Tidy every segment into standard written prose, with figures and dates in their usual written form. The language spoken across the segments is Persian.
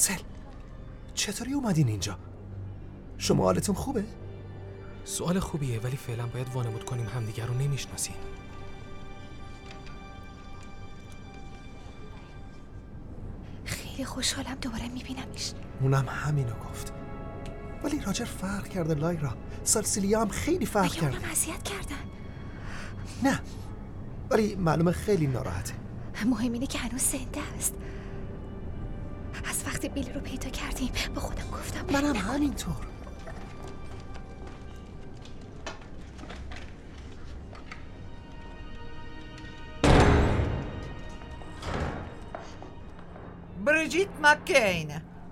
سل، چطوری اومدین اینجا؟ شما حالتون خوبه؟ سوال خوبیه، ولی فعلا باید وانمود کنیم همدیگر رو نمیشناسیم. خیلی خوشحالم دوباره میبینمش. اونم همینو گفت. ولی راجر فرق کرده لایرا. سالسیلیا هم خیلی فرق کرده. اونم اذیت کردن. نه، ولی معلومه خیلی ناراحته. مهم اینه که هنوز زنده است. از وقتی بیلی رو پیدا کردیم با خودم گفتم منم همینطور. بریجیت مکین.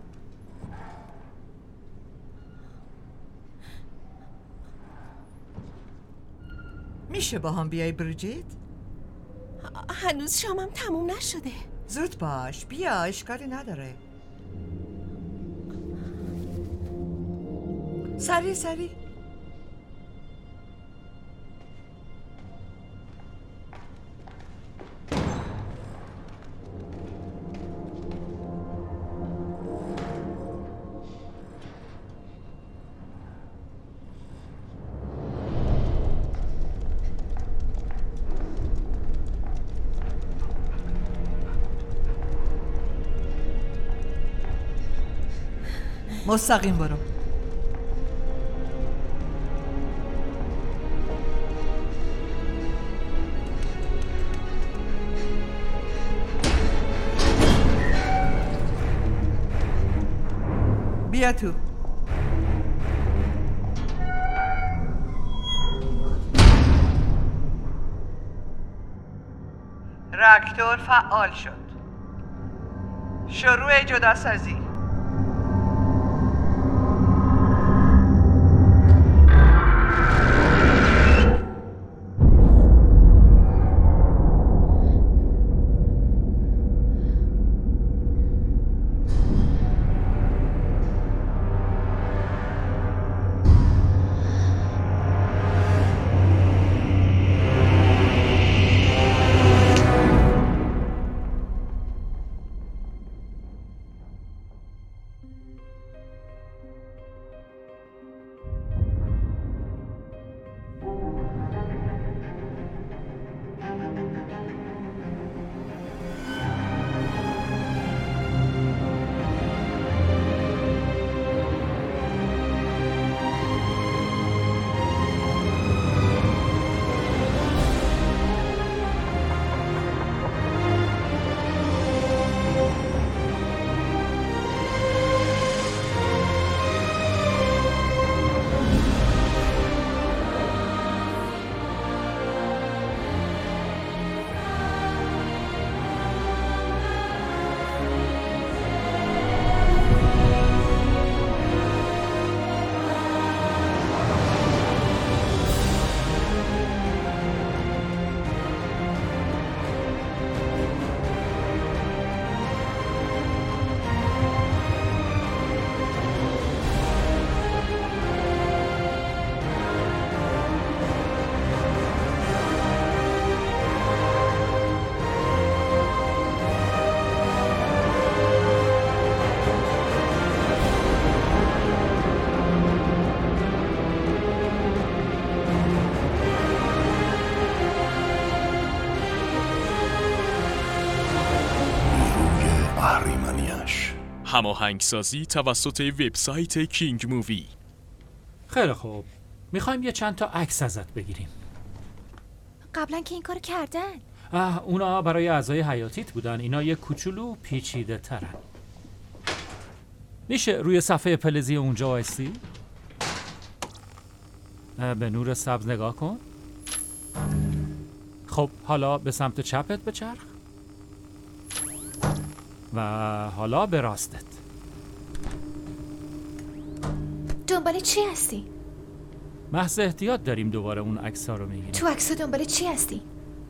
میشه با هم بیای بریجیت؟ هنوز شامم تموم نشده. زود باش، بیا، اشکالی نداره. سری مستقیم برو. بیا تو. راکتور فعال شد. شروع جداسازی. هماهنگسازی توسط وبسایت کینگ مووی. خیلی خوب، میخوایم یه چند تا عکس ازت بگیریم. قبلا که این کار کردن. اونا برای اعضای حیاتیت بودن، اینا یه کوچولو پیچیده ترن. میشه روی صفحه فلزی اونجا وایسی؟ به نور سبز نگاه کن. خب حالا به سمت چپت بچرخ و حالا به راستت. دنبال چی هستی؟ محض احتیاط داریم دوباره اون عکس‌ها رو میگیریم. تو عکس‌ها دنبال چی هستی؟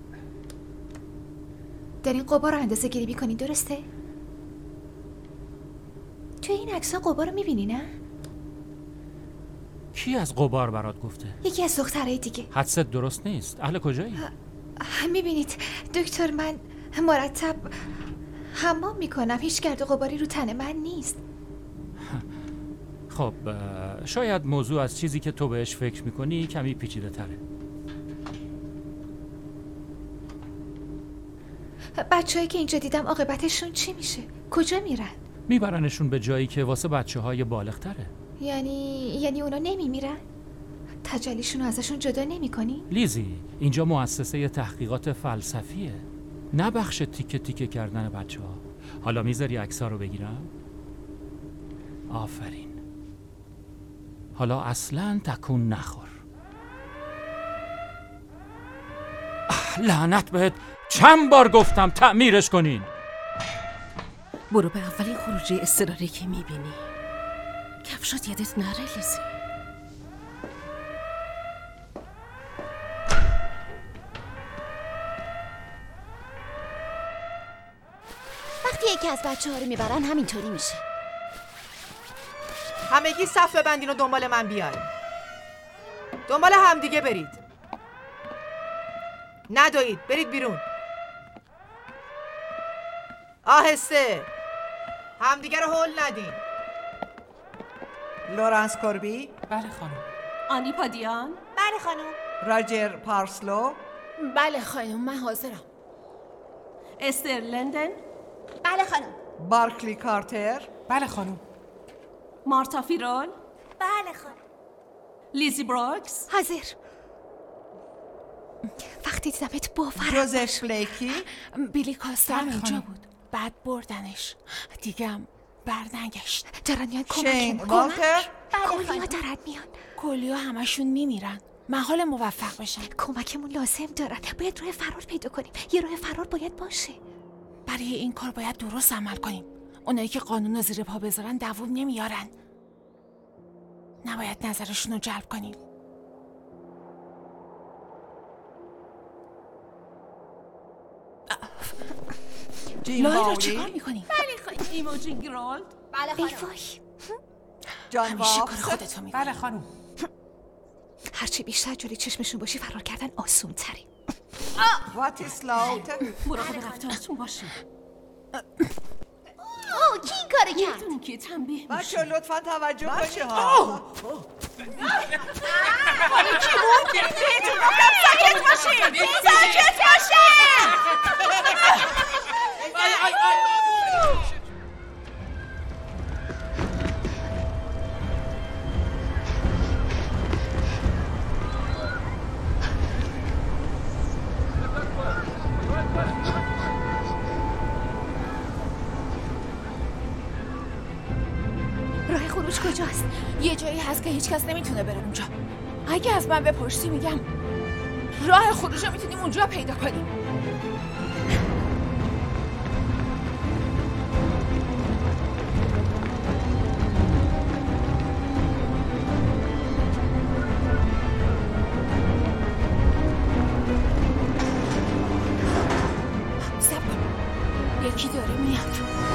دارین غبار رو اندازه گیری می‌کنی، درسته؟ تو این عکس‌ها غبار رو می‌بینی نه؟ کی از غبار برات گفته؟ یکی از دخترای دیگه. حدست درست نیست. اهل کجایی؟ می‌بینید دکتر، من مرتب حمام میکنم، هیچ گرد و غباری رو تن من نیست. خب شاید موضوع از چیزی که تو بهش فکر میکنی کمی پیچیده تره. بچه‌هایی که اینجا دیدم عاقبتشون چی میشه؟ کجا میرن؟ میبرنشون به جایی که واسه بچه‌های بالغ‌تره. یعنی اونا نمیمیرن؟ تجلیشون رو ازشون جدا نمی‌کنی؟ لیزی، اینجا مؤسسه تحقیقات فلسفیه، نه بخش تیکه تیکه کردن بچه‌ها. حالا میذاری عکس‌ها رو بگیرم؟ آفرین. حالا اصلاً تکون نخور. لعنت بهت، چند بار گفتم تعمیرش کنین. برو به اولین خروجی اضطراری که میبینی. کفشات یادت نره لیزی. وقتی یکی از بچه ها رو میبرن همینطوری میشه. همگی صف ببندین و دنبال من بیاین. دنبال همدیگه برید. ندوید، برید بیرون. آهسته. همدیگه رو هول ندین. لورنس کوربی. بله خانم. آنی پادیان. بله خانم. راجر پارسلو. بله خانم، من حاضرم. استر لندن. بله خانم. بارکلی کارتر. بله خانم. مارتا فیرول. بله خانم. لیزی بروکس. حاضر. وقتی دیدمت باورم جوزف بلیکی. بیلی کاستر اینجا بود، بعد بردنش، دیگم برنگشت. دارن میان شین کمکمون. والتر. کلیا دارن میان. کلیا همشون میمیرن. من حال موفق بشم. کمکمون لازم دارن. باید راه فرار پیدا کنیم. یه راه فرار باید باشه. برای این کار باید درست عمل کنیم. اونایی که قانون رو زیر پا بذارن دووم نمیارن. نباید نظرشون رو جلب کنیم. لایرا چیکار میکنی؟ بله خانم. ایموجی گرالد. بله ای خانم. وای. جان همیشه کار واکس. خودتو میکنی. بله خانم. هرچی بیشتر جلوی چشمشون باشی فرار کردن آسون تری. واتیس لاوت. مراقب رفتارتون باشید. کی این کارو کرد؟ میدونی که تنبیه میشه. بچه لطفا توجه کنید ها. راه خروج کجاست؟ یه جایی هست که هیچ کس نمیتونه بره اونجا. اگه از من بپرسی میگم راه خروج رو میتونیم اونجا پیدا کنیم. صبر کن. یکی داره میاد.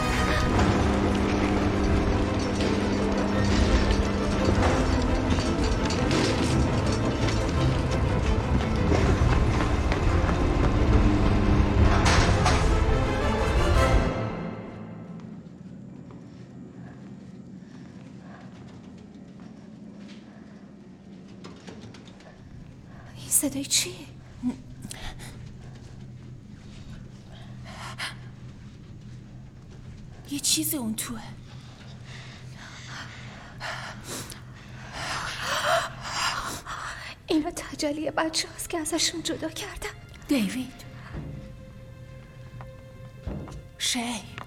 این صدای چیه؟ یه چیز اون توه. اینا تجلی بچه هست که ازشون جدا کردم. دیوید، شی،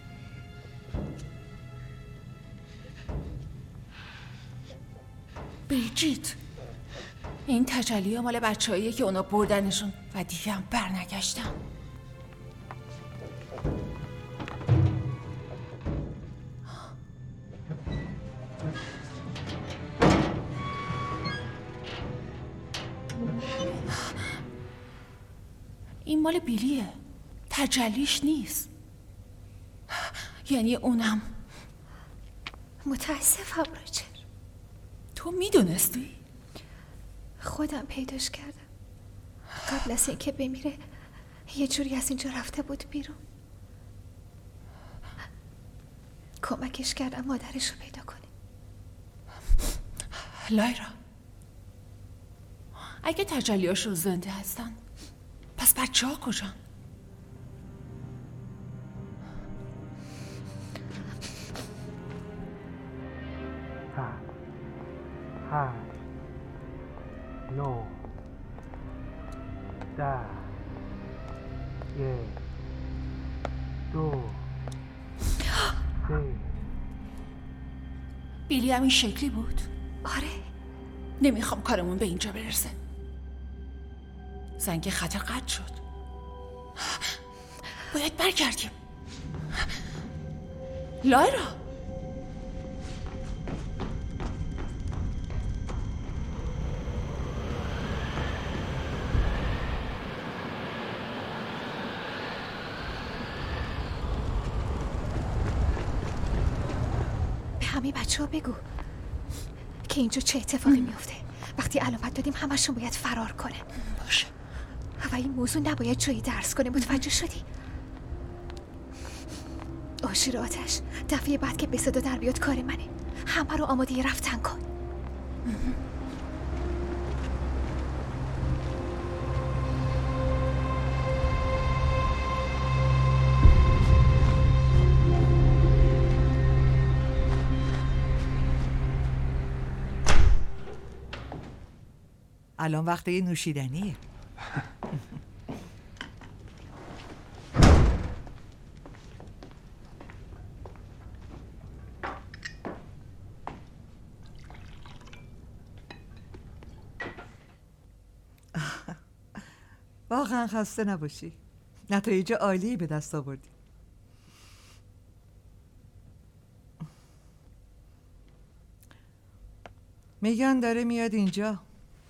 بریجیت. این تجلی ها مال بچه هاییه که اونا بردنشون و دیگه هم برنگشتن. این مال بیلیه، تجلیش نیست. یعنی اونم. متاسفم راجر. تو میدونستی؟ خودم پیداش کردم. قبل از اینکه بمیره یه جوری از اینجا رفته بود بیرون. کمکش کردم مادرش رو پیدا کنه. لایرا، اگه تجلیاشون زنده هستن پس بچه ها کجان؟ نو ده یک دو سه. بیلی هم این شکلی بود؟ آره. نمیخوام کارمون به اینجا برسه. زنگ خطر قطع شد. باید برگردیم. لایرا، به همه بچه ها بگو که اینجا چه اتفاقی میفته. وقتی علامت دادیم همشون باید فرار کنه. باشه. و این موضوع نباید جایی درس کنه. متوجه شدی؟ آشیر آتش، دفعه بعد که به صدا در بیاد کار منه. همه رو آماده رفتن کن. الان وقت یه نوشیدنیه. واقعا خسته نباشی. نتایج عالی به دست آوردی. میگن داره میاد اینجا.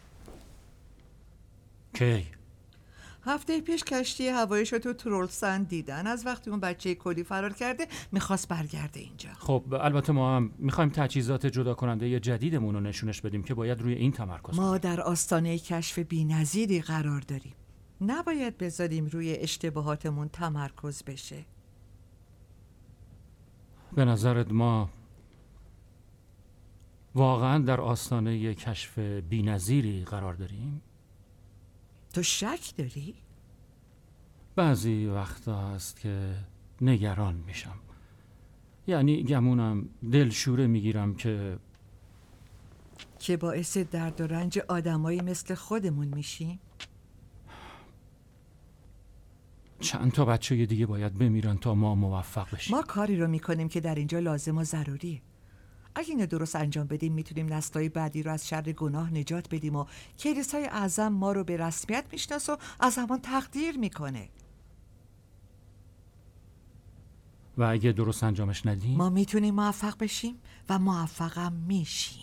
کی؟ هفته پیش کشتی هواییش رو تو ترولسند دیدن. از وقتی اون بچه کلی فرار کرده میخواست برگرده اینجا. خب البته ما هم میخوایم تجهیزات جدا کننده جدیدمون رو نشونش بدیم که باید روی این تمرکز کنیم. ما در آستانه کشف بی‌نظیری قرار داریم. نباید بذاریم روی اشتباهاتمون تمرکز بشه. به نظرت ما واقعا در آستانه کشف بی‌نظیری قرار داریم؟ تو شک داری؟ بعضی وقتا هست که نگران میشم. یعنی گمونم دلشوره میگیرم که باعث درد و رنج آدمایی مثل خودمون میشیم. چند تا بچه دیگه باید بمیرن تا ما موفق بشیم. ما کاری رو میکنیم که در اینجا لازم و ضروریه. اگه اینو درست انجام بدیم میتونیم نسل‌های بعدی رو از شر گناه نجات بدیم و کلیسای اعظم ما رو به رسمیت میشناسه و از همون تقدیر میکنه. و اگه درست انجامش ندیم ما میتونیم موفق بشیم و موفقم میشیم.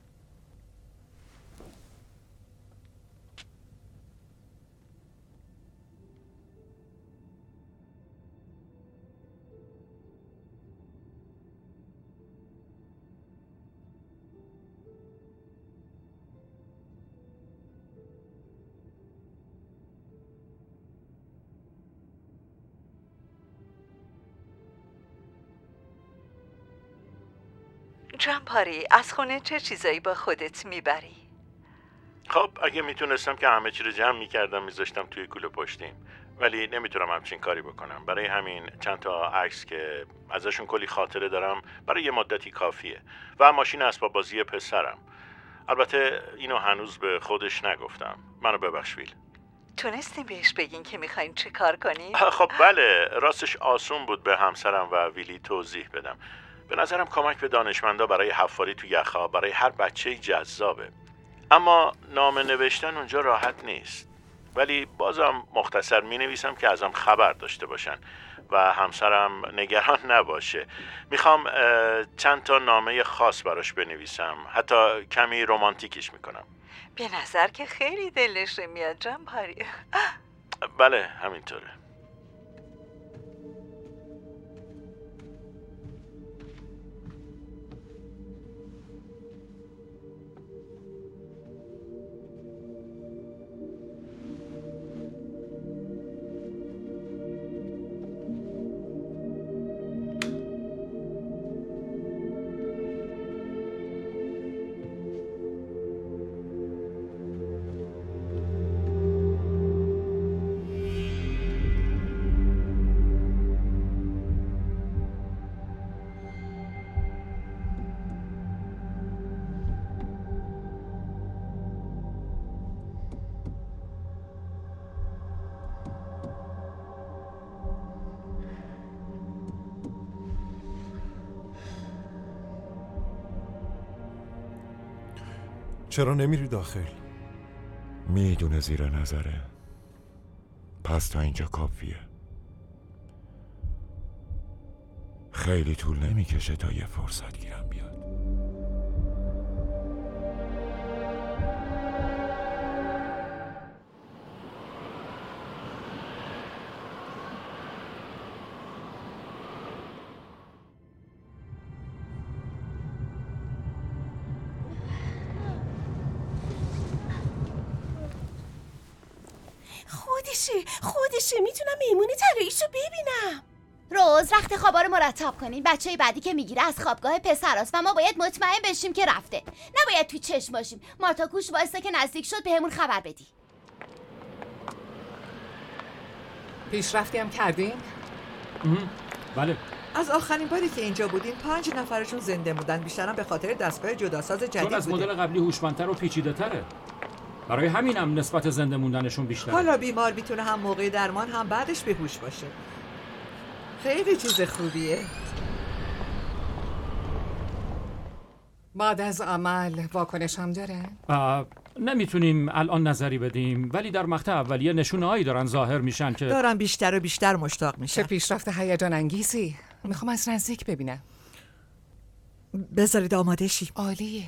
جمپاری، از خونه چه چیزایی با خودت میبری؟ خب اگه میتونستم که همه چی رو جمع میکردم میذاشتم توی کوله پشتیم، ولی نمیتونم همچین کاری بکنم. برای همین چند تا عکس که ازشون کلی خاطره دارم برای یه مدتی کافیه و ماشین اسباب بازی پسرم. البته اینو هنوز به خودش نگفتم. منو ببخش ویل. تونستیم بهش بگین که میخواین چه کار کنی؟ خب بله، راستش آسون بود به همسرم و ویلی توضیح بدم. به نظرم کمک به دانشمندا برای حفاری تو یخها برای هر بچه‌ای جذابه. اما نامه نوشتن اونجا راحت نیست. ولی بازم مختصر می‌نویسم که ازم خبر داشته باشن و همسرم نگران نباشه. میخوام چند تا نامه خاص براش بنویسم، حتی کمی رمانتیکش میکنم. به نظر که خیلی دلش میاد جمپاری. بله همینطوره. چرا نمیری داخل؟ میدونه زیر نظره، پس تا اینجا کافیه. خیلی طول نمیکشه تا یه فرصت گیرم بیاد. خودشه میتونم میمون طلاییشو ببینم. روز رخت خوابا رو مرتب کنین. بچه بعدی که میگیره از خوابگاه پسراست و ما باید مطمئن بشیم که رفته، نباید توی چشم باشیم. مارتا کوش وایستا که نزدیک شد بهمون خبر بدی. پیشرفتی هم کردین؟ بله. از آخرین باری که اینجا بودین 5 نفرشون زنده بودن، بیشترم به خاطر دستگاه جداساز جدید چون از مدل قبلی هوشمندتر و پیچیده‌تره. برای همینم نسبت زنده موندنشون بیشتره. حالا بیمار میتونه هم موقع درمان هم بعدش به هوش باشه. خیلی چیز خوبیه. بعد از عمل واکنش هم داره؟ نمیتونیم الان نظری بدیم، ولی در مقطع اولیه نشونه‌هایی دارن ظاهر میشن که دارن بیشتر و بیشتر مشتاق میشن. چه پیشرفت هیجان انگیزی. میخوام از نزدیک ببینم. بذارید آماده شی. عالیه.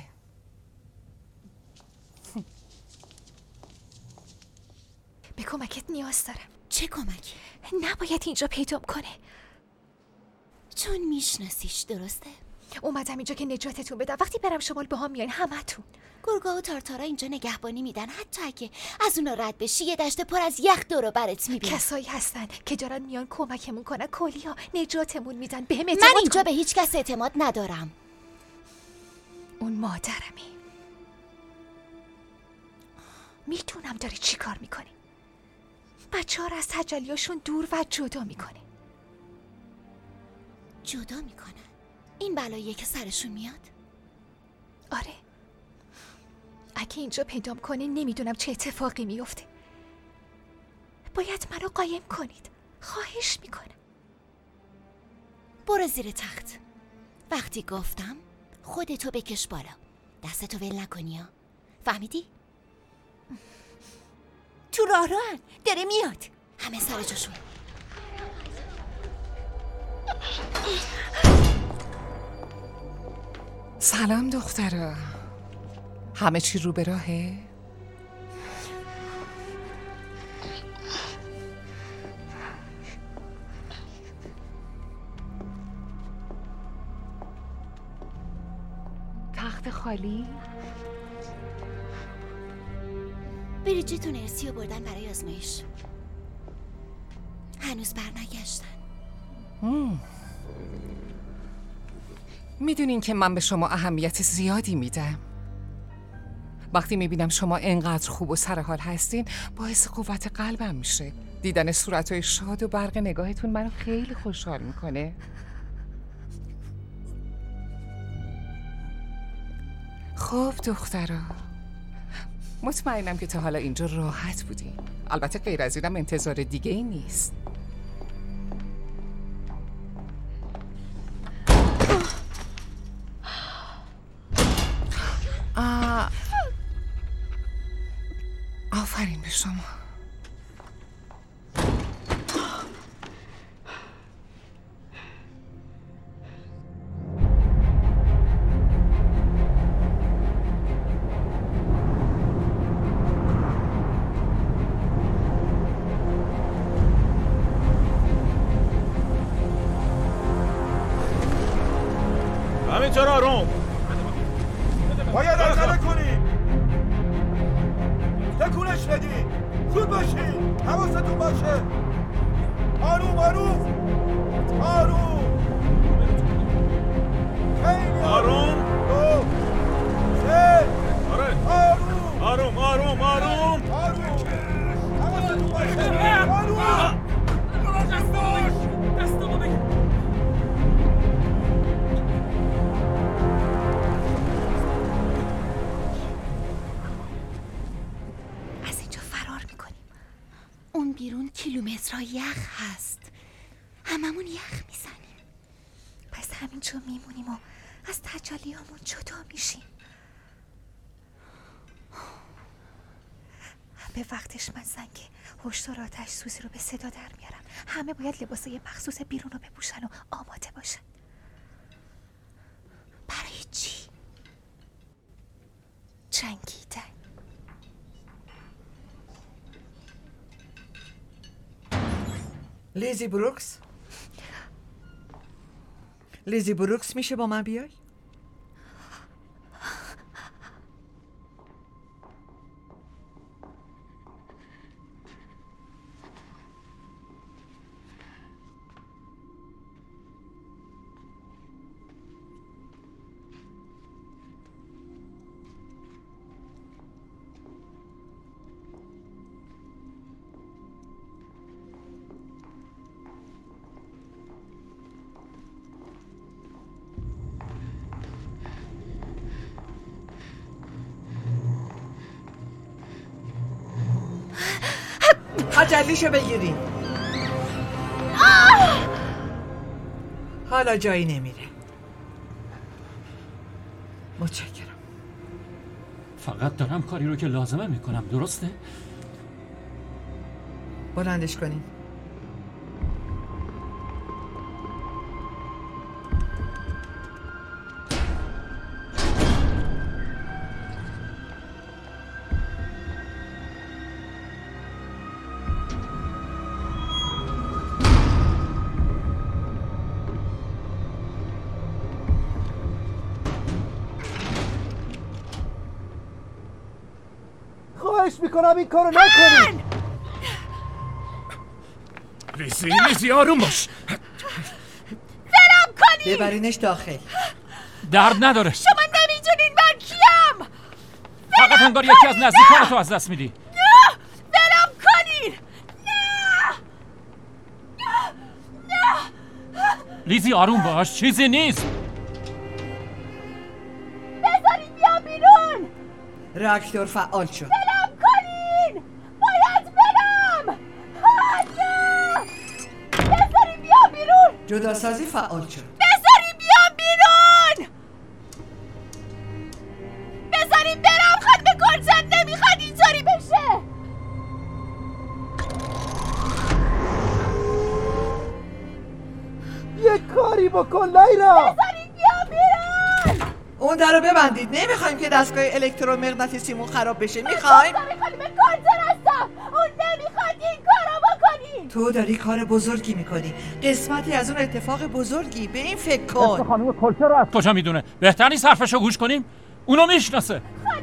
به کمکت نیاز دارم. چه کمکی؟ نباید اینجا پیدام کنه. چون میشناسیش، درسته؟ اومدم اینجا که نجاتتون بدم. وقتی برم شمال با هم میاین همتون. گرگا و تارتارا اینجا نگهبانی میدن. حتی اگه از اونا رد بشی یه دشت پر از یخ دور و برت میبینن. کسایی هستن که دارن میان کمکمون کنن. کلیا نجاتمون میدن. بهم من اعتماد اینجا به هیچ کس اعتماد ندارم. اون مادرمی. میتونم داری چی کار میکنی؟ بچه ها رو از تجلیاشون دور و جدا میکنه. جدا میکنن؟ این بلاییه که سرشون میاد؟ آره. اگه اینجا پیدام کنه نمیدونم چه اتفاقی میفته. باید منو قایم کنید. خواهش میکنم. برو زیر تخت. وقتی گفتم خودتو بکش بالا. دستتو ول نکنی ها. فهمیدی؟ تو راه روان داره میاد. همه سر جاشون. سلام دخترا. همه چی رو به راهه؟ تخت خالی؟ بریجیت و نرسی رو بردن برای آزمایش. هنوز برنگشتن. میدونین که من به شما اهمیت زیادی میدم. وقتی میبینم شما انقدر خوب و سرحال هستین باعث قوت قلبم میشه. دیدن صورتهای شاد و برق نگاهتون منو خیلی خوشحال میکنه. خب دخترا، مطمئنم که تا حالا اینجا راحت بودین. البته غیر از اینم انتظار دیگه ای نیست. آفرین به شما. همینطور آروم. باید عجله کنی. تکونش بدی. زود باشین. حواستون باشه. آروم آروم آروم. خیلی آروم. 2 3 آره. آروم آروم آروم آروم. حواستون باشه. آروم. دستمو بگیر. اون بیرون کیلومترها یخ هست. هممون یخ میزنیم. پس همینجا میمونیم و از تجلیامون جدا میشیم. به وقتش من زنگ هشدار آتش سوزی رو به صدا در میارم. همه باید لباسای مخصوص بیرون رو بپوشن و آماده باشن. برای چی؟ جنگیدن. لیزی بروکس؟ لیزی بروکس میشه با من بیای؟ تجلیشو بگیرین. حالا جایی نمیره. متشکرم. فقط دارم کاری رو که لازمه میکنم، درسته؟ بلندش کنین. خواهش میکنم این کارو نکنید. لیزی آروم باش. ولم کنید. ببرینش داخل. درد نداره. شما نمیدونین من کیم. فقط انگار یکی از نزدیکانتو از دست میدی. نه ولم کنین. نه. لیزی آروم باش، چیزی نیست. بذارین بیام بیرون. راکتور فعال شد. ولم کنین. باید برم. نه. بذارین بیام بیرون. جداسازی فعال شد. بذارین بیام بیرون. بذارین برم. خانم گلزن نمیخواد اینطوری بشه. یه کاری بکن لیلا. بذارین بیام بیرون. اون در رو ببندید. نمیخوایم که دستگاه الکترومغناطیسیمون خراب بشه. میخوایم خانم گلزن هستم. اون نمیخواد این کارو بکنی. تو داری کار بزرگی میکنی. قسمتی از اون اتفاق بزرگی. به این فکر کن. خانم کلچه رو از کجا میدونه؟ بهتر نیست حرفشو گوش کنیم؟ اونو میشناسه. خانم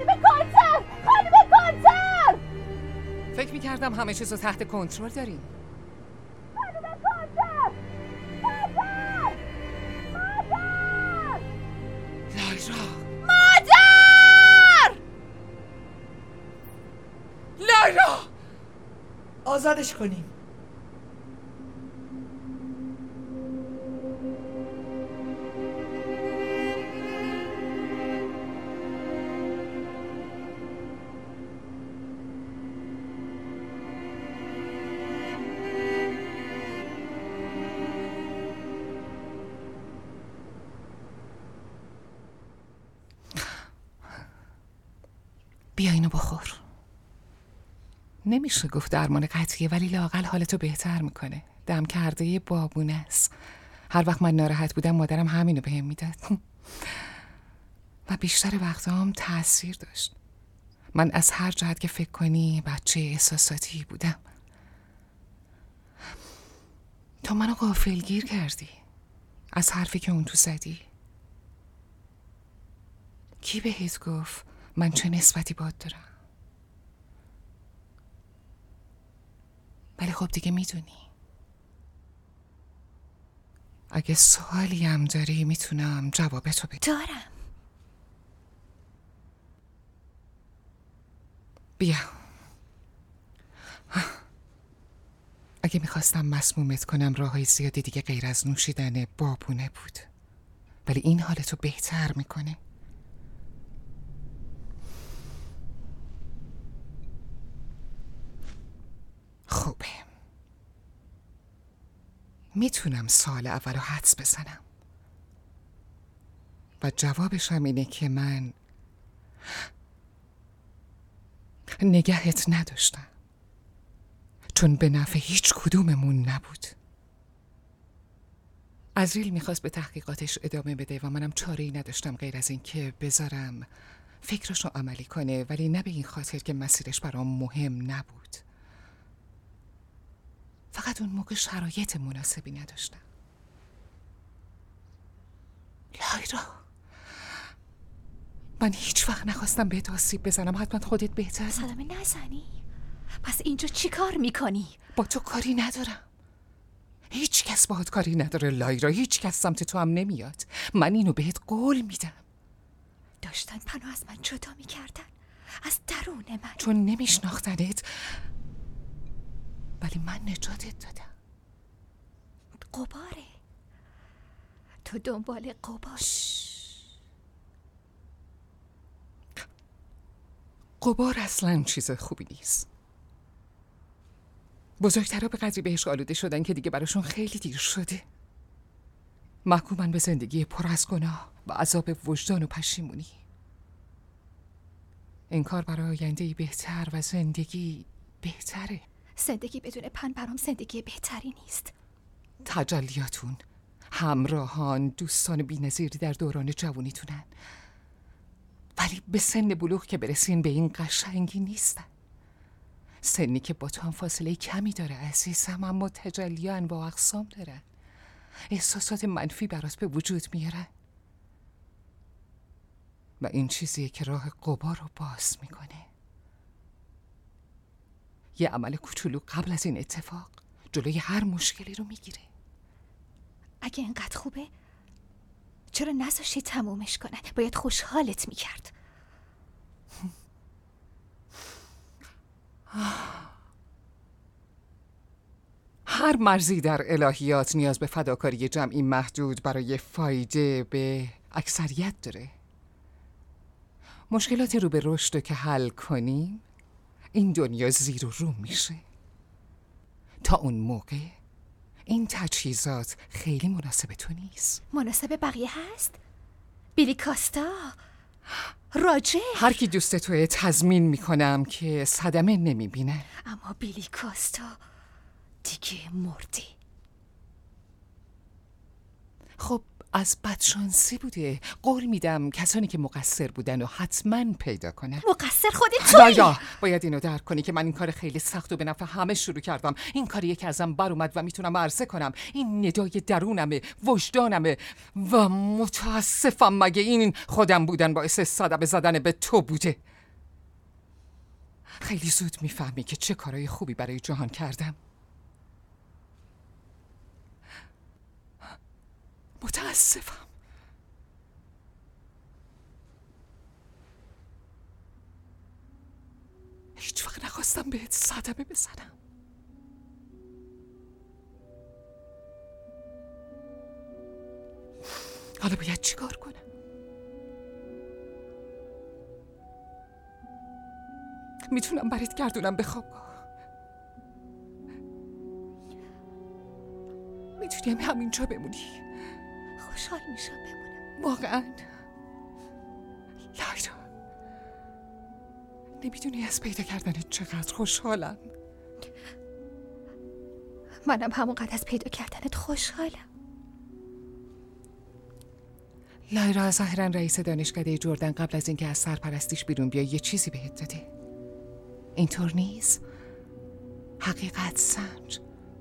کلتر. فکر میکردم همه چیز رو تحت کنترل داریم. خانم کلتر. لایرا! آزادش کنیم. بیا اینو بخور. نمیشه گفت درمان قطعیه، ولی لااقل حالتو بهتر میکنه. دم کرده بابونه است. هر وقت من ناراحت بودم مادرم همینو بهم میداد و بیشتر وقتا هم تأثیر داشت. من از هر جهت که فکر کنی بچه احساساتی بودم. تو منو غافلگیر کردی از حرفی که اون تو زدی. کی بهت گفت من چه نسبتی باهات دارم؟ ولی خب دیگه میدونی. اگه سوالی هم داری میتونم جوابتو بدم. دارم. بیا. اگه میخواستم مسمومت کنم راههای زیادی دیگه غیر از نوشیدن بابونه بود، ولی این حالتو بهتر میکنه. خوبه. میتونم سال اولو حدس بزنم و جوابش هم اینه که من نگهت نداشتم، چون به نفع هیچ کدوممون نبود. عزریل میخواست به تحقیقاتش ادامه بده و منم چاره‌ای نداشتم غیر از این که بذارم فکرشو عملی کنه، ولی نه به این خاطر که مسیرش برام مهم نبود. فقط اون موقع شرایط مناسبی نداشتم. لایرا، من هیچ وقت نخواستم بهت آسیب بزنم. حتما خودت بهتر. صدمه نزنی. پس اینجا چی کار میکنی؟ با تو کاری ندارم. هیچ کس باهات کاری نداره لایرا. هیچ کس سمت تو هم نمیاد. من اینو بهت قول میدم. داشتن پنو از من جدا میکردن، از درون من، چون نمیشناختنت، ولی من نجاتت دادم. قباره. تو دنبال قبار. قبار اصلا چیز خوبی نیست. بزرگترها به قدری بهش آلوده شدن که دیگه براشون خیلی دیر شده. محکومن به زندگی پر از گناه و عذاب وجدان و پشیمونی. این کار برای آینده‌ای بهتر و زندگی بهتره. زندگی بدون پن برام زندگی بهتری نیست. تجلیاتون، همراهان، دوستان بی‌نظیری در دوران جوانیتونن، ولی به سن بلوغ که برسین به این قشنگی نیستن. سنی که با تو هم فاصله کمی داره عزیزم، اما تجلی انواع اقسام دارن. احساسات منفی برات به وجود میارن و این چیزیه که راه غبار رو باز میکنه. یه عمل کوچولو قبل از این اتفاق جلوی هر مشکلی رو میگیره. اگه اینقدر خوبه چرا نذاشتی تمومش کنن؟ باید خوشحالت میکرد. هر مرزی در الهیات نیاز به فداکاری جمعی محدود برای فایده به اکثریت داره. مشکلاتی رو به رشد که حل کنیم این دنیا زیر و رو میشه. تا اون موقع این تجهیزات خیلی مناسب تو نیست. مناسب بقیه هست؟ بیلی کاستا، راجر، هر کی دوست توی تضمین میکنم که صدمه نمیبینه. اما بیلی کاستا دیگه مرده. خب از بدشانسی بوده. قول میدم کسانی که مقصر بودن و حتما پیدا کنن. مقصر خودت تویی. لایرا، باید اینو درک کنی که من این کار خیلی سخت و به نفع همه شروع کردم. این کاریه که ازم بر اومد و میتونم عرضه کنم. این ندای درونمه، وجدانمه و متاسفم مگه این خودم بودن باعث صدمه زدن به تو بوده. خیلی زود میفهمی که چه کارهای خوبی برای جهان کردم. متاسفم. هیچ وقت نخواستم بهت صدمه بزنم. حالا باید چیکار کنم؟ میتونم برات گردونم به خوابگاه. میتونیم همینجا بمونی. خوشحال میشم بمونم. واقعا لایرا، نمیدونی از پیدا کردنت چقدر خوشحالم. منم همونقدر از پیدا کردنت خوشحالم. لایرا، ظاهرا رئیس دانشکده جردن قبل از اینکه از سرپرستیش بیرون بیای یه چیزی بهت داده. اینطور نیست؟ حقیقت سنج.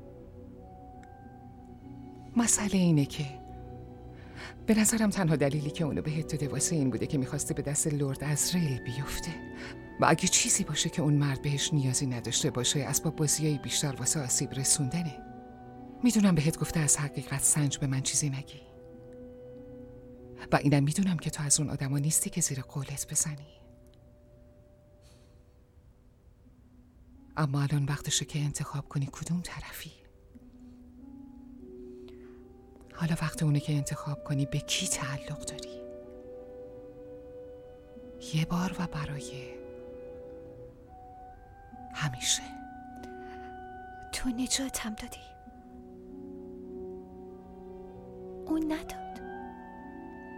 مسئله اینه که به نظرم تنها دلیلی که اونو بهت داده واسه این بوده که میخواسته به دست لرد عزریل بیفته و اگه چیزی باشه که اون مرد بهش نیازی نداشته باشه اسباب بازیایی بیشتر واسه آسیب رسوندنه. میدونم بهت گفته از حقیقت سنج به من چیزی نگی و اینم میدونم که تو از اون آدما نیستی که زیر قولت بزنی، اما الان وقتشه که انتخاب کنی کدوم طرفی. حالا وقت اونه که انتخاب کنی به کی تعلق داری. یه بار و برای همیشه. تو نجاتم دادی، اون نداد.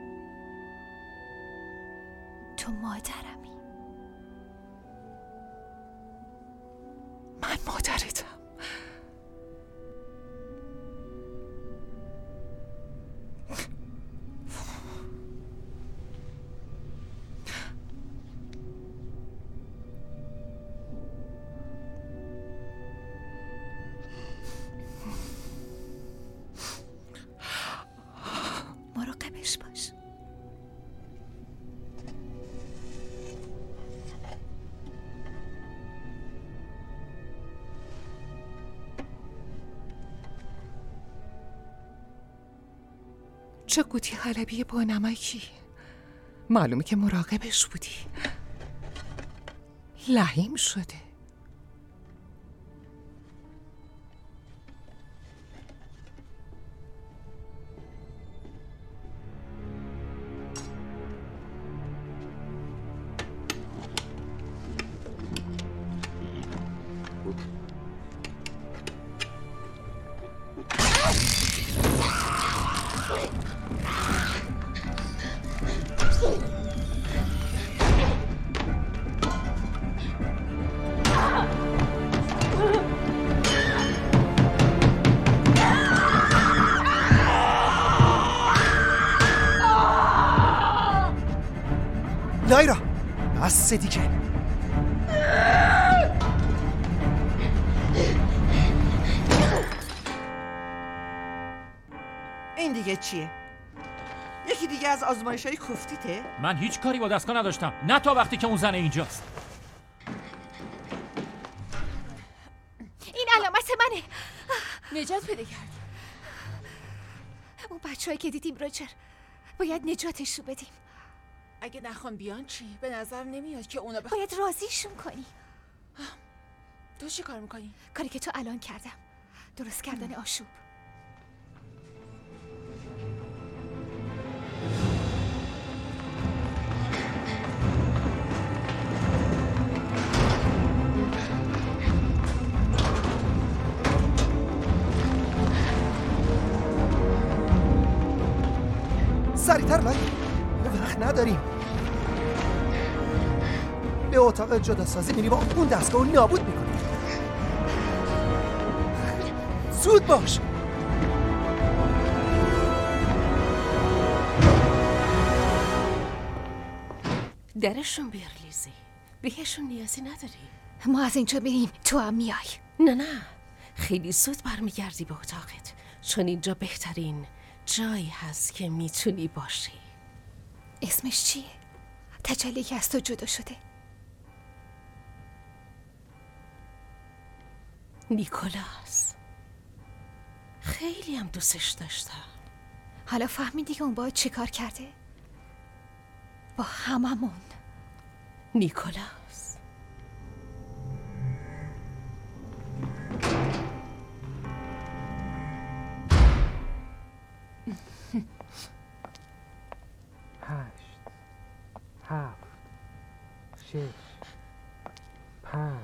تو مادرمی. چه قوطی حلبی با نمکی. معلومه که مراقبش بودی. لحیم شده. لایرا بس دیگه. این دیگه چیه؟ یکی دیگه از آزمایش‌های کوفتیته؟ من هیچ کاری با دستگاه نداشتم، نه تا وقتی که اون زن اینجاست. این علامت منه. نجات پیدا کردی. اون بچه‌ای که دیدیم راجر، باید نجاتش رو بدیم. اگه نخوان بیان چی؟ به نظر نمیاد که اونا باید راضیشون کنی. تو چی کار میکنی؟ کاری که تو الان کردم، درست کردن آشوب. سریعتر لایرا، وقت نداریم. به اتاق جداسازی میریم و اون دستگاه رو نابود میکنیم. زود باش. درشون بیار لیزی، بهشون نیازی نداری. ما از اینجا بریم، تو هم میای. نه خیلی زود برمیگردی به اتاقت، چون اینجا بهترین جایی هست که میتونی باشی. اسمش چیه؟ تجلی که از تو جدا شده. نیکولاس. خیلی هم دوستش داشتم. حالا فهمیدی که اون باید چی کار کرده؟ با هممون. نیکولاس. هشت، هفت، شش، 5،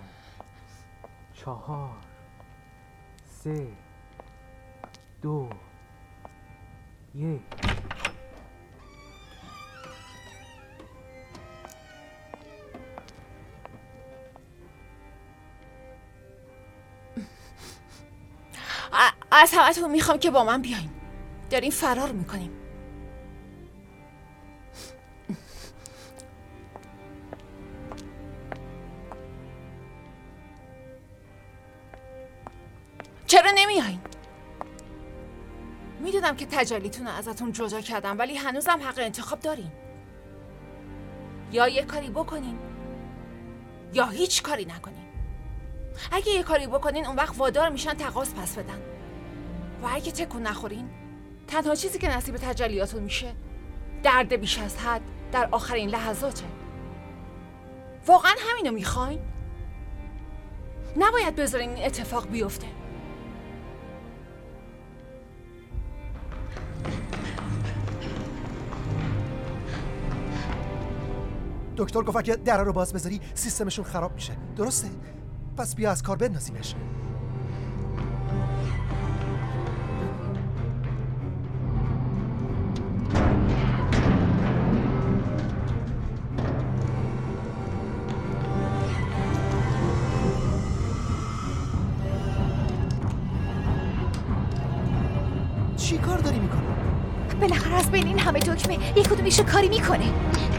4، 3، 2، 1. از همتون میخوام که با من بیاین. داریم فرار میکنیم. چرا نمیاین؟ میدونم که تجلیتون رو ازتون جدا کردم، ولی هنوزم حق انتخاب دارین. یا یه کاری بکنین یا هیچ کاری نکنین. اگه یه کاری بکنین اون وقت وادار میشن تقاضا پس بدن، و اگه تکون نخورین تنها چیزی که نصیب تجلیاتون میشه درد بیش از حد در آخرین لحظاته. واقعا همینو میخواین؟ نباید بذارین این اتفاق بیفته. دکتر گفت اگه در رو باز بذاری سیستمشون خراب میشه. درسته؟ پس بیا از کار بندازیمش. چی کار داری میکنی؟ بالاخره از بین این همه دکمه یک کدومیشو کاری میکنه.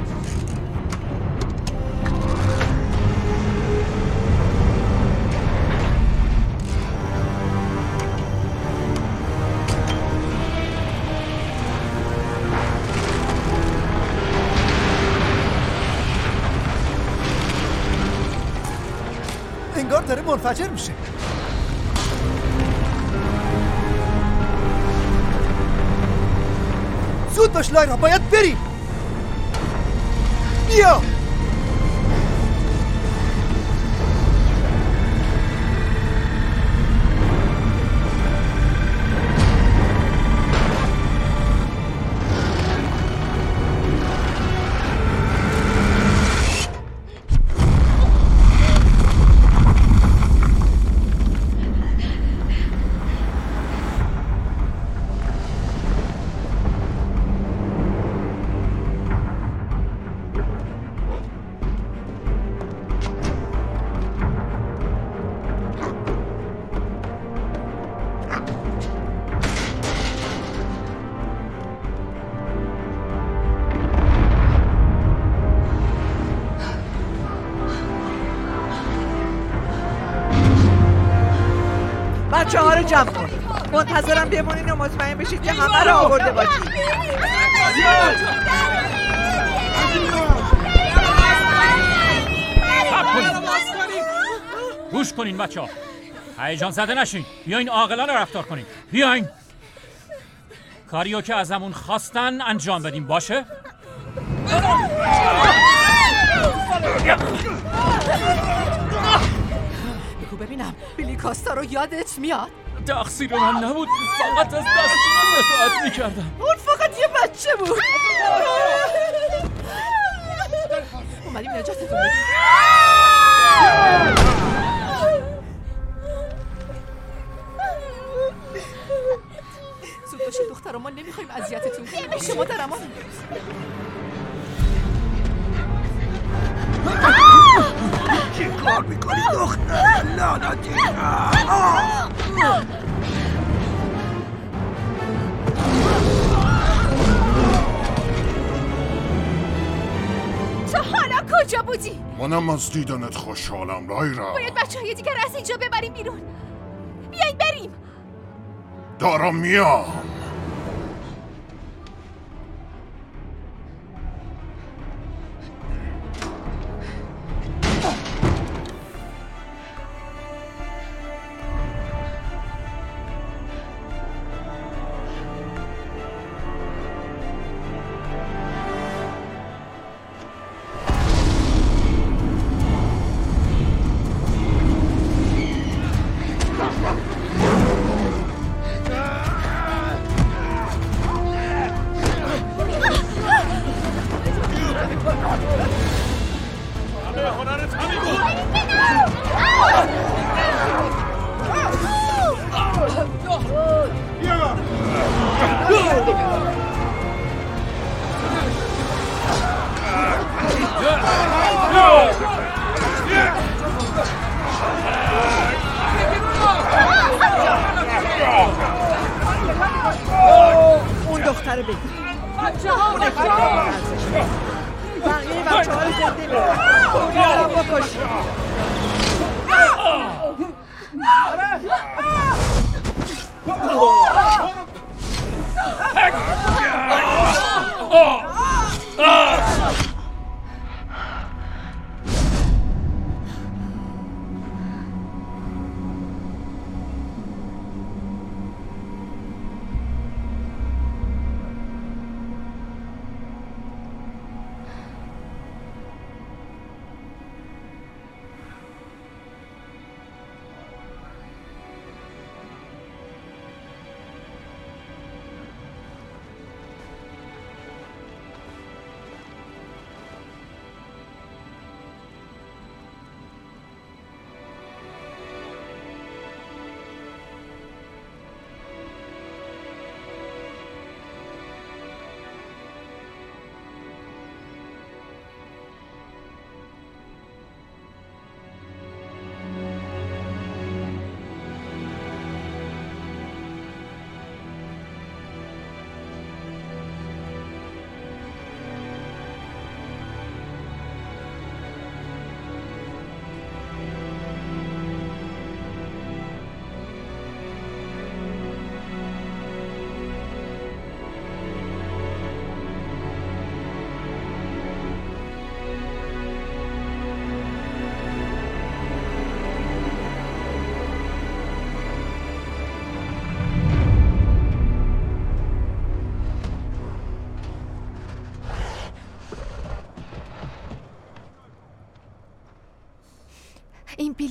انگار داره منفجر میشه. زود باش لایرا، باید بریم. بیا. بچه ها رو جمع کن. منتظرم بمونین و مطمئن بشید که همه رو آورده باشید. گوش کنین بچه ها، هیجان زده نشین. بیاین عاقلانه رفتار کنین. بیاین کاریو که ازمون خواستن انجام بدیم. باشه؟ بگو ببینم بیلی کاستا رو یادت میاد؟ تقصیر من نبود، فقط از دستورم اطاعت میکردم. اون فقط یه بچه بود. اومدیم نجاتتون بدیم. زود باشید دختر، ما نمیخوایم اذیتتون کنیم. شما در امان. چی کار میکنی دختر لعنتی؟ تو حالا کجا بودی؟ منم از دیدنت خوشحالم لایرا. باید بچه‌های دیگر از اینجا ببریم بیرون. بیاین بریم. دارم میام. اون دختر بگیر. اون افتار بقیه بچه ها رو زنده میگه. اون رو بکشی.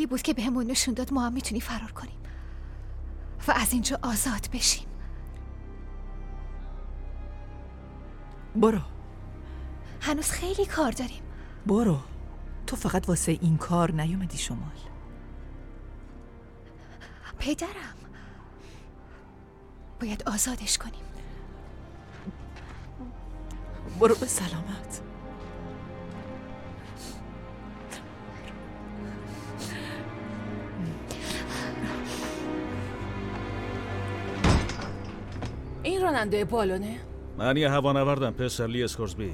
بود که بهمون نشون داد ما هم میتونیم فرار کنیم و از اینجا آزاد بشیم. برو. هنوز خیلی کار داریم. برو. تو فقط واسه این کار نیومدی شمال. پدرم باید آزادش کنیم. برو به سلامت. این راننده بالونه؟ من یه هوانوردم پسر لی اسکورسبی.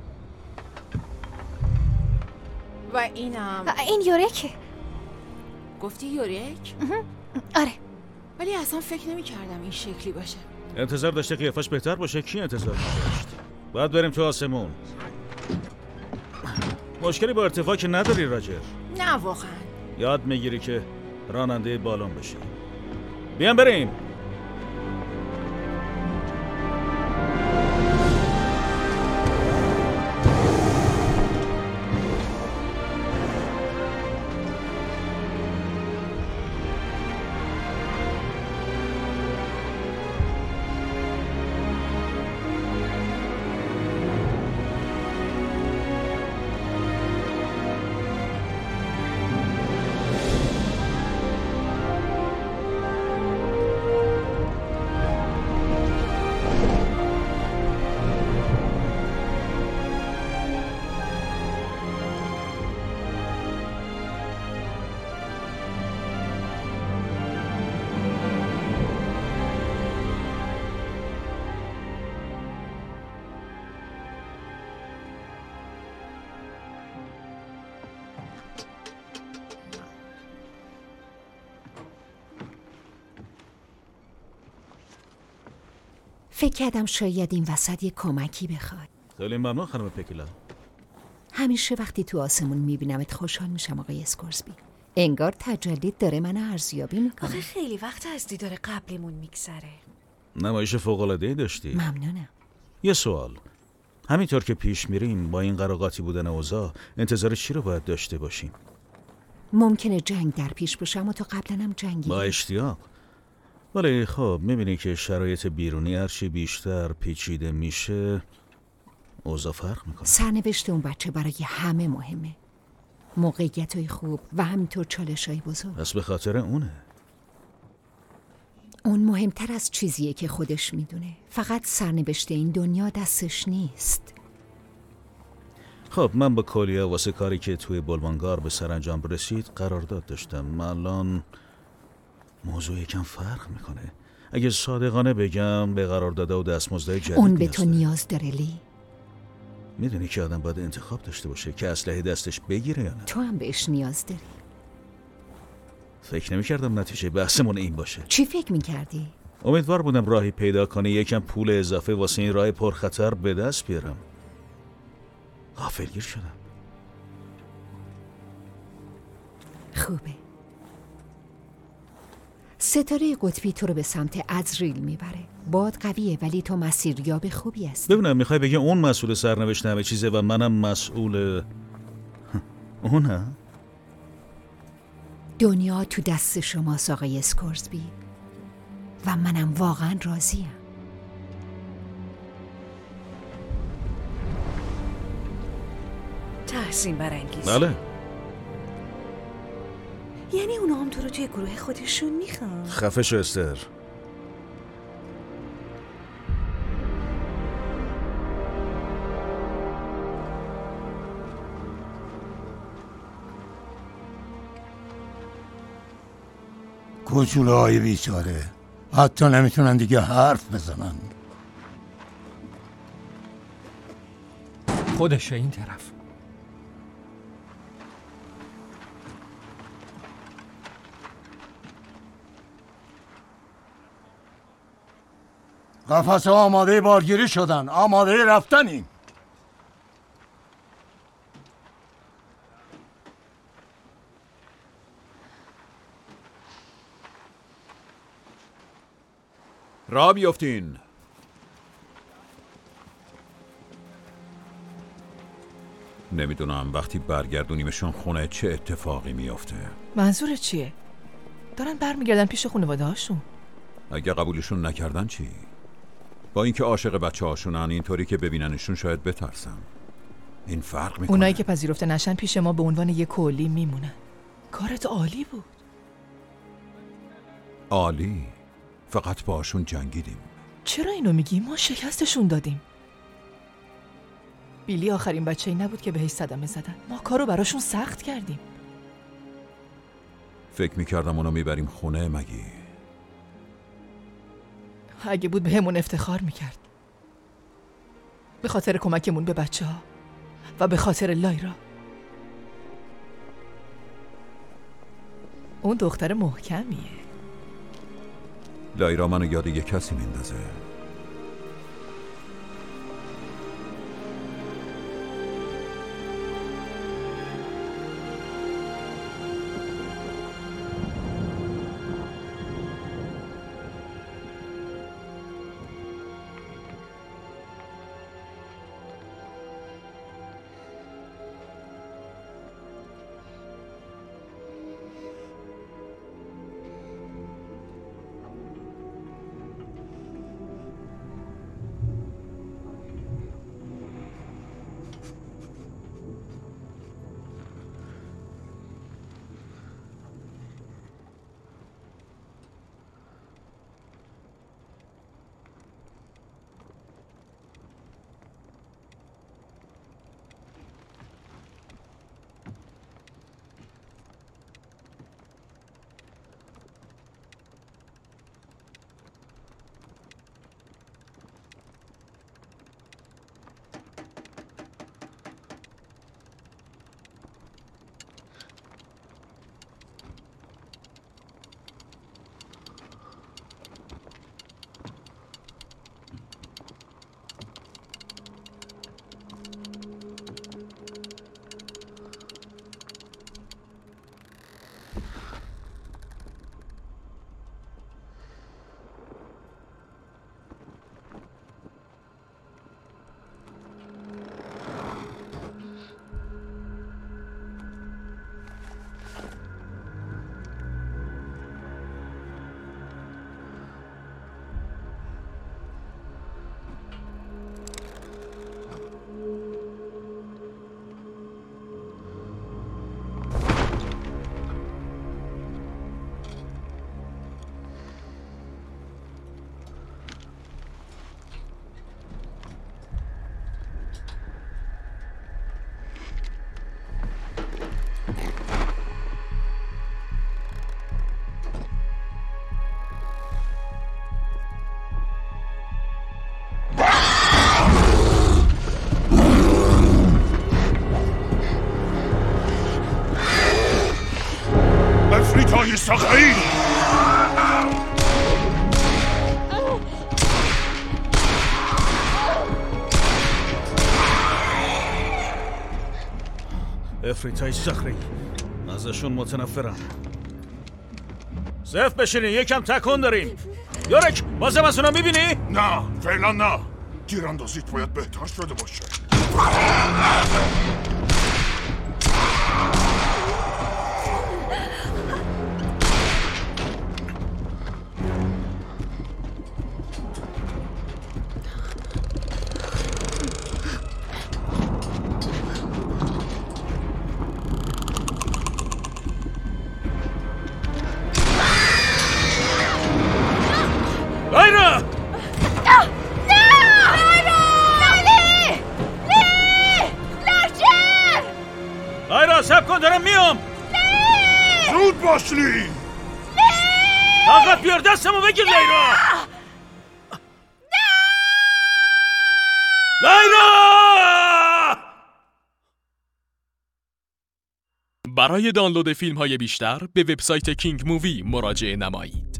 و اینم این یورکه. گفتی یورک؟ آره. ولی اصلا فکر نمی کردم این شکلی باشه. انتظار داشته قیافش بهتر باشه؟ کی انتظار داشت؟ باید بریم تو آسمون. مشکلی با ارتفاع که نداری راجر؟ نه واقعا. یاد میگیری که راننده بالون بشی. بیام بریم. فکر کردم شاید این وسط یک کمکی بخواد. خیلی ممنون خانم پکیلا. همیشه وقتی تو آسمون میبینمت خوشحال میشم آقای اسکورسبی. انگار تجلیت داره منو ارزیابی میکنه. آخه خیلی وقت از دیدار قبلیمون میگذره. نمایش فوق‌العاده‌ای داشتی. ممنونم. یه سوال. همینطور که پیش میریم با این قراقاتی بودن اوضاع انتظار چی رو باید داشته باشیم؟ ممکنه جنگ در پیش باشه اما تو قبلا هم جنگی. با اشتیاق. ولی خب میبینی که شرایط بیرونی هرچی بیشتر پیچیده میشه اوضاع فرق میکنه. سرنوشت اون بچه برای همه مهمه. موقعیت‌های خوب و همینطور چالش‌های بزرگ. پس به خاطر اونه. اون مهمتر از چیزیه که خودش میدونه. فقط سرنوشت این دنیا دستش نیست. خب من با کولیا واسه کاری که توی بلوانگار به سرانجام رسید قرارداد داشتم. الان موضوع یکم فرق میکنه. اگه صادقانه بگم به قرارداد و دستمزدهای جدید اون به تو نیاز داره لی. میدونی که آدم باید انتخاب داشته باشه که اسلحه دستش بگیره یا نه. تو هم بهش نیاز داری. فکر نمی‌کردم نتیجه بحثمون این باشه. چی فکر می‌کردی؟ امیدوار بودم راهی پیدا کنه یکم پول اضافه واسه این راه پرخطر به دست بیارم. غافلگیر شدم. خوبه. ستاره قطبی تو رو به سمت ازریل میبره. باد قویه ولی تو مسیریاب خوبی هستی. ببینم میخوای بگی اون مسئول سرنوشت همه چیزه و منم مسئول اونه؟ دنیا تو دست شماست آقای اسکورسبی و منم واقعا راضیم. تحسین برانگیز. بله. یعنی اونا هم تو رو توی گروه خودشون میخوان؟ خفه شو استر. کوچوله های بیچاره حتی نمیتونن دیگه حرف بزنن. خودشه این طرف. قفص آماده بارگیری شدن، آماده رفتنیم. را بیفتین. نمیدونم وقتی برگردونیمشون خونه چه اتفاقی میافته. منظورت چیه؟ دارن برمیگردن پیش خانواده هاشون. اگه قبولشون نکردن چی؟ با اینکه عاشق بچه هاشونن، اینطوری که ببیننشون شاید بترسن. این فرق میکنه. اونایی که پذیرفته نشن پیش ما به عنوان یه کلی میمونن. کارت عالی بود. عالی؟ فقط باشون جنگیدیم. چرا اینو میگی؟ ما شکستشون دادیم. بیلی آخرین بچه‌ای نبود که بهش صدمه زدن. ما کارو براشون سخت کردیم. فکر میکردم اونو میبریم خونه مگی؟ اگه بود بهمون افتخار میکرد. به خاطر کمکمون به بچه‌ها و به خاطر لایرا. اون دختر محکمیه. لایرا منو یاد یه کسی میندازه. افریتای صغیر افریتای صخری ازشون متنفرم. صف بشینین، یکم تکون داریم. یورک بازم از اونا میبینی؟ نه فعلا نه. تیراندازیت باید بهتر شده باشه. زود باش لی! طاقت بیار دستمو بگیر لیرا! لیرا! برای دانلود فیلم‌های بیشتر به وبسایت کینگ مووی مراجعه نمایید.